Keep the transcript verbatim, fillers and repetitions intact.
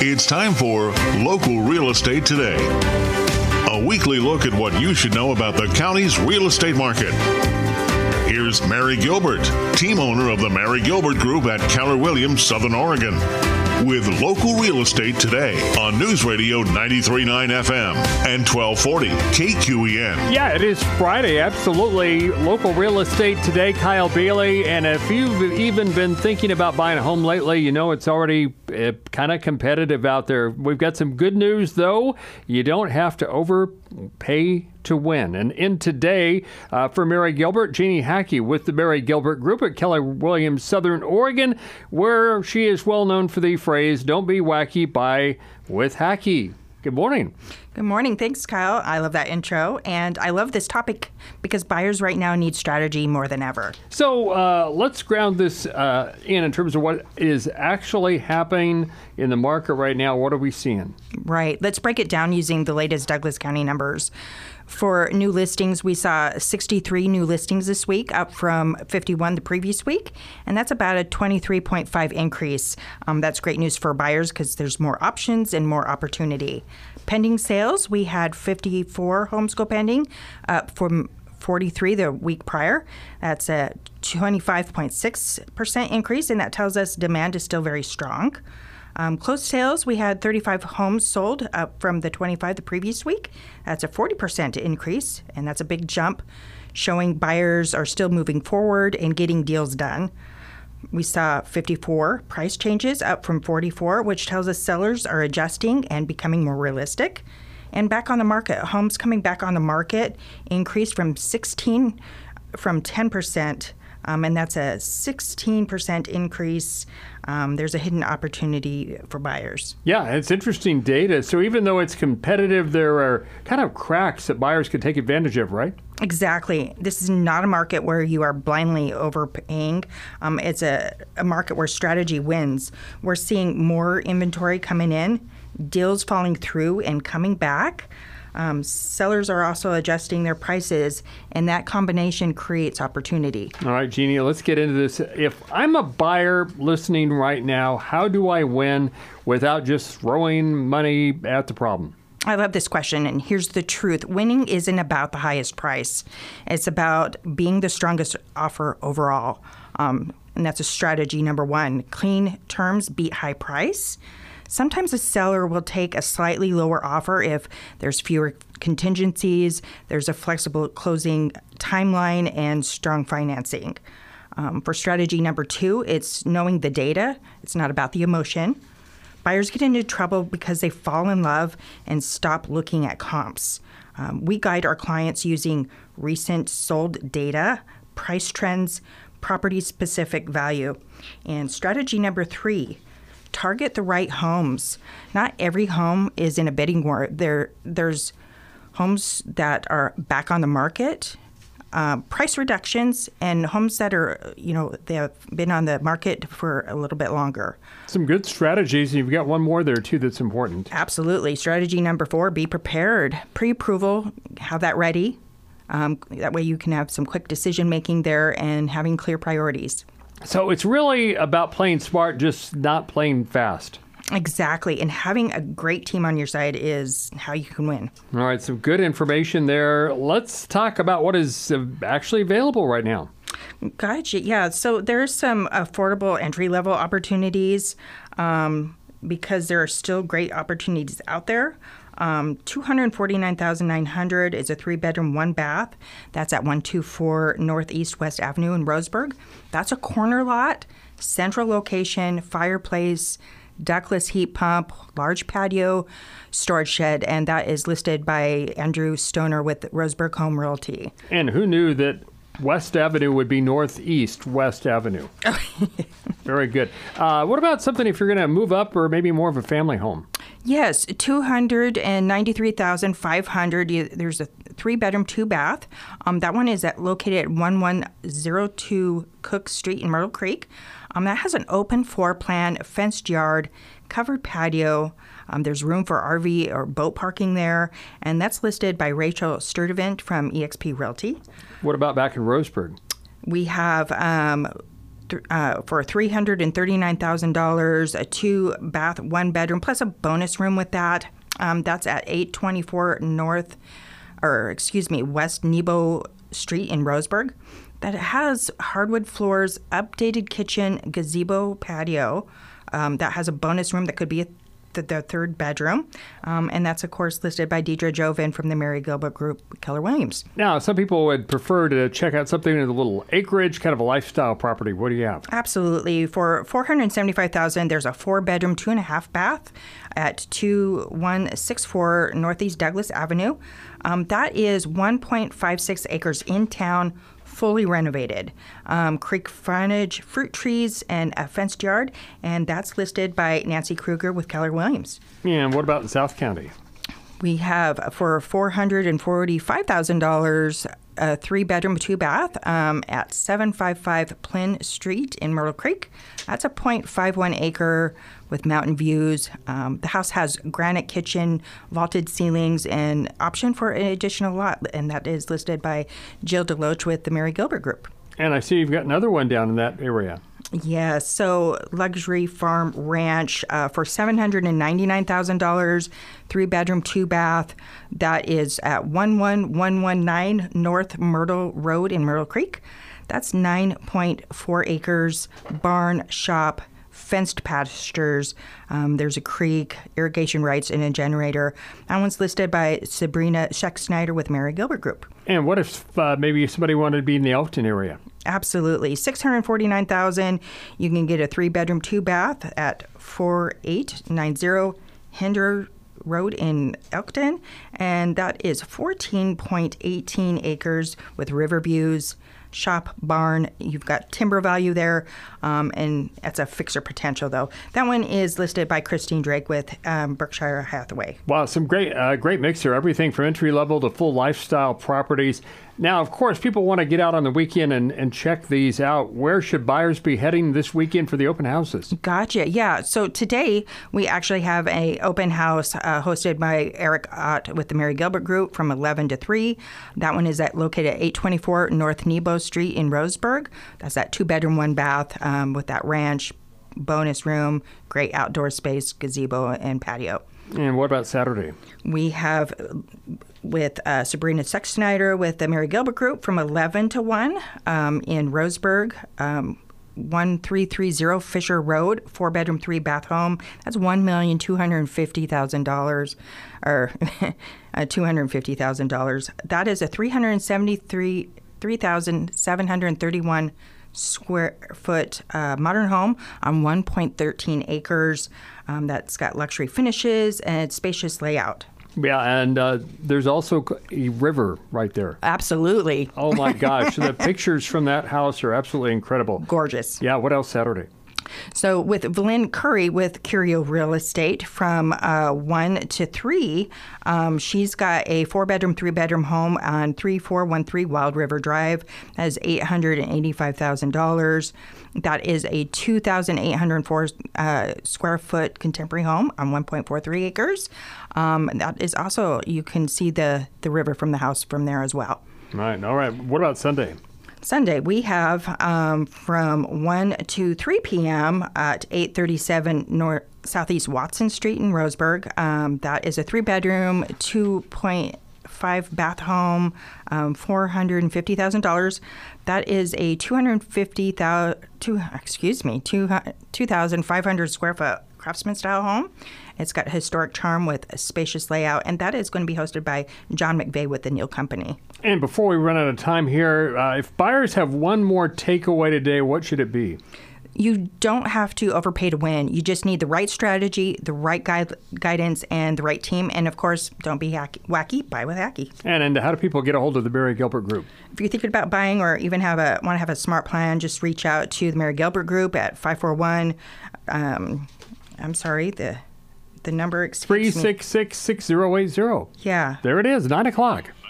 It's time for Local Real Estate Today, a weekly look at what you should know about the county's real estate market. Here's Mary Gilbert, team owner of the Mary Gilbert Group at Keller Williams, Southern Oregon, with Local Real Estate Today on News Radio ninety-three point nine F M and twelve forty K Q E N. Yeah, it is Friday. Absolutely. Local Real Estate Today, Kyle Bailey. And if you've even been thinking about buying a home lately, you know it's already uh, kind of competitive out there. We've got some good news, though. You don't have to overpay to win. And in today, uh, for Mary Gilbert, Jeannie Hackey with the Mary Gilbert Group at Keller Williams, Southern Oregon, where she is well known for the phrase, "Don't be wacky, buy with Hackey." Good morning. Good morning. Thanks, Kyle. I love that intro. And I love this topic because buyers right now need strategy more than ever. So uh, let's ground this uh, in in terms of what is actually happening in the market right now. What are we seeing? Right. Let's break it down using the latest Douglas County numbers. For new listings, we saw sixty-three new listings this week, up from fifty-one the previous week, and that's about a twenty-three point five increase. Um, that's great news for buyers because there's more options and more opportunity. Pending sales, we had fifty-four homes go pending, up from forty-three the week prior. That's a twenty-five point six percent increase, and that tells us demand is still very strong. Um, closed sales, we had thirty-five homes sold, up from the twenty-five the previous week. That's a forty percent increase, and that's a big jump, showing buyers are still moving forward and getting deals done. We saw fifty-four price changes, up from forty-four, which tells us sellers are adjusting and becoming more realistic. And back on the market, homes coming back on the market increased from sixteen, from ten percent. Um, and that's a sixteen percent increase. Um, there's a hidden opportunity for buyers. Yeah, it's interesting data. So even though it's competitive, there are kind of cracks that buyers could take advantage of, right? Exactly. This is not a market where you are blindly overpaying. Um, it's a, a market where strategy wins. We're seeing more inventory coming in, deals falling through and coming back. Um, sellers are also adjusting their prices, and that combination creates opportunity. All right, Jeannie, let's get into this. If I'm a buyer listening right now, how do I win without just throwing money at the problem? I love this question, and here's the truth. Winning isn't about the highest price. It's about being the strongest offer overall, um, and that's a strategy number one. Clean terms beat high price. Sometimes a seller will take a slightly lower offer if there's fewer contingencies, there's a flexible closing timeline, and strong financing. Um, for strategy number two, it's knowing the data. It's not about the emotion. Buyers get into trouble because they fall in love and stop looking at comps. Um, we guide our clients using recent sold data, price trends, property-specific value. And strategy number three, target the right homes. Not every home is in a bidding war. There, there's homes that are back on the market, uh, price reductions, and homes that are, you know, they have been on the market for a little bit longer. Some good strategies. You've got one more there, too, that's important. Absolutely. Strategy number four, be prepared. Pre-approval, have that ready. Um, that way you can have some quick decision-making there and having clear priorities. So it's really about playing smart, just not playing fast. Exactly. And having a great team on your side is how you can win. All right. Some good information there. Let's talk about what is actually available right now. Gotcha. Yeah. So there's some affordable entry-level opportunities um, because there are still great opportunities out there. Um, two hundred forty-nine thousand nine hundred dollars is a three-bedroom, one-bath. That's at one twenty-four Northeast West Avenue in Roseburg. That's a corner lot, central location, fireplace, ductless heat pump, large patio, storage shed, and that is listed by Andrew Stoner with Roseburg Home Realty. And who knew that West Avenue would be Northeast West Avenue? Very good. Uh, what about something if you're going to move up or maybe more of a family home? Yes, two hundred ninety-three thousand five hundred dollars. There's a three-bedroom, two-bath. Um, that one is at, located at one one zero two Cook Street in Myrtle Creek. Um, that has an open floor plan, a fenced yard, covered patio. Um, there's room for R V or boat parking there, and that's listed by Rachel Sturdivant from eXp Realty. What about back in Roseburg? We have um, th- uh, for three hundred thirty-nine thousand dollars, a two bath, one bedroom, plus a bonus room with that. Um, that's at eight twenty-four North, or excuse me, West Nebo Street in Roseburg. That has hardwood floors, updated kitchen, gazebo, patio. Um, that has a bonus room that could be a The, the third bedroom, um, and that's, of course, listed by Deidre Joven from the Mary Gilbert Group, Keller Williams. Now, some people would prefer to check out something in a little acreage, kind of a lifestyle property. What do you have? Absolutely. For four hundred seventy-five thousand dollars, there's a four-bedroom, two-and-a-half bath at two one six four Northeast Douglas Avenue. Um, that is one point five six acres in town, fully renovated. Um, creek frontage, fruit trees, and a fenced yard. And that's listed by Nancy Kruger with Keller Williams. And what about in South County? We have for four hundred forty-five thousand dollars a three-bedroom, two-bath um, at seven fifty-five Plynn Street in Myrtle Creek. That's a point five one acre with mountain views. Um, the house has granite kitchen, vaulted ceilings, and option for an additional lot, and that is listed by Jill Deloach with the Mary Gilbert Group. And I see you've got another one down in that area. Yes, so Luxury Farm Ranch uh, for seven hundred ninety-nine thousand dollars, three-bedroom, two-bath. That is at one one one one nine North Myrtle Road in Myrtle Creek. That's nine point four acres, barn, shop, fenced pastures. Um, there's a creek, irrigation rights, and a generator. That one's listed by Sabrina Scheck-Snyder with Mary Gilbert Group. And what if uh, maybe somebody wanted to be in the Elkton area? Absolutely. six hundred forty-nine thousand dollars. You can get a three-bedroom, two-bath at forty-eight ninety Hinder Road in Elkton. And that is fourteen point one eight acres with river views, shop, barn. You've got timber value there, um, and that's a fixer potential, though. That one is listed by Christine Drake with um, Berkshire Hathaway. Wow, some great uh, great mix here. Everything from entry-level to full lifestyle properties. Now, of course, people want to get out on the weekend and, and check these out. Where should buyers be heading this weekend for the open houses? Gotcha. Yeah. So today we actually have a open house uh, hosted by Eric Ott with the Mary Gilbert Group from eleven to three. That one is at located at eight twenty-four North Nebo Street in Roseburg. That's that two-bedroom, one-bath um, with that ranch, bonus room, great outdoor space, gazebo, and patio. And what about Saturday? We have with uh, Sabrina Scheck-Snyder with the Mary Gilbert Group from eleven to one um, in Roseburg, um, one three three zero Fisher Road, four-bedroom, three-bath home. That's one million two hundred fifty thousand dollars, or uh, two hundred fifty thousand dollars. That is a three hundred seventy-three thousand seven hundred thirty-one square foot uh, modern home on one point one three acres. Um, that's got luxury finishes and spacious layout. Yeah, and uh, there's also a river right there. Absolutely. Oh, my gosh. The pictures from that house are absolutely incredible. Gorgeous. Yeah, what else Saturday? So with Valyn Curry with Curio Real Estate from uh, one to three, um, she's got a four-bedroom, three-bedroom home on three four one three Wild River Drive. That is eight hundred eighty-five thousand dollars. That is a two thousand eight hundred four uh, square foot contemporary home on one point four three acres. Um, that is also, you can see the, the river from the house from there as well. All right. All right. What about Sunday? Sunday, we have um, from one to three p.m. at eight thirty-seven North Southeast Watson Street in Roseburg. Um, that is a three-bedroom, two point five bath home, um, four hundred fifty thousand dollars. That is a two hundred fifty thousand, two, excuse me, two thousand five hundred square foot craftsman-style home. It's got historic charm with a spacious layout, and that is going to be hosted by John McVeigh with the Neal Company. And before we run out of time here, uh, if buyers have one more takeaway today, what should it be? You don't have to overpay to win. You just need the right strategy, the right guide, guidance, and the right team. And, of course, don't be hacky, wacky, buy with Hacky. And, and how do people get a hold of the Mary Gilbert Group? If you're thinking about buying or even have a want to have a smart plan, just reach out to the Mary Gilbert Group at five four one, um, I'm sorry, the... The number, excuse three six six, six zero eight zero. Yeah. There it is, nine o'clock.